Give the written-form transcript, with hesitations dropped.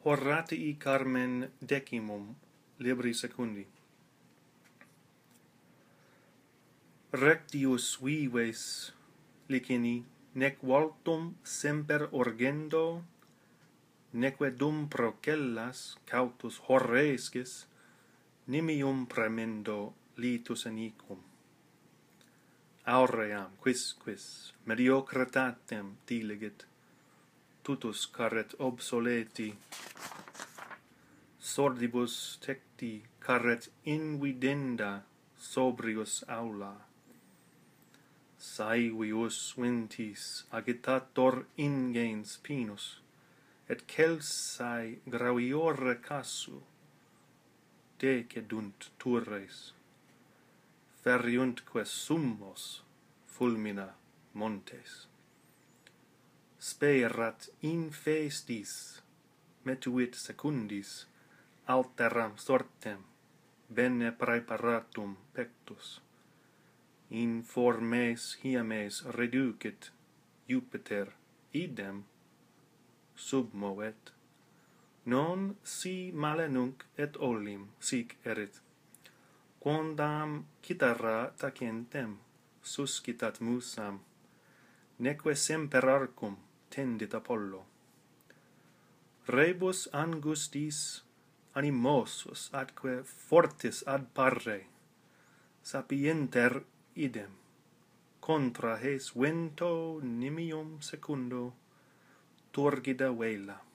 Horatii Carmen decimum, libri secundi. Rectius vives licini, nec voltum semper urgendo, neque dum procellas cautus horrescis, nimium premendo litus anicum. Auream quisquis mediocritatem diligit, tutus carret obsoleti, sordibus tecti carret invidenda sobrius aula. Saevius ventis agitator ingens pinus, et celsae graviore cassu, decedunt turres, feriuntque summos fulmina montes. Sperat infestis, metuit secundis, alteram sortem, bene praeparatum pectus. Informes hiames reducit Jupiter, idem submovet. Non si male nunc et olim sic erit. Quondam cithara tacentem suscitat musam, neque semper arcum tendit Apollo. Rebus angustis animosus atque fortis ad parre, sapienter idem, contra hes vento nimium secundo turgida vela.